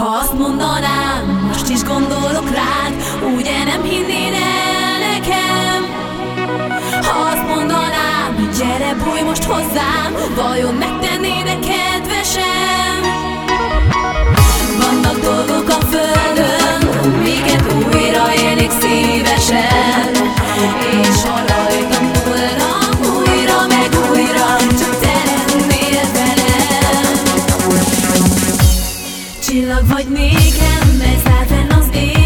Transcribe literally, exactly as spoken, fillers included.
Ha azt mondanám, most is gondolok rád, ugye nem hinnéd el nekem? Ha azt mondanám, gyere bújj most hozzám, vajon megtennéd-e kedvesem? Vannak dolgok a földön, miket újra élnék szívesen, és ha rajtam múlna újra meg újra, csak te lennél velem. Csillag vagy nékem, ez átlen az ég.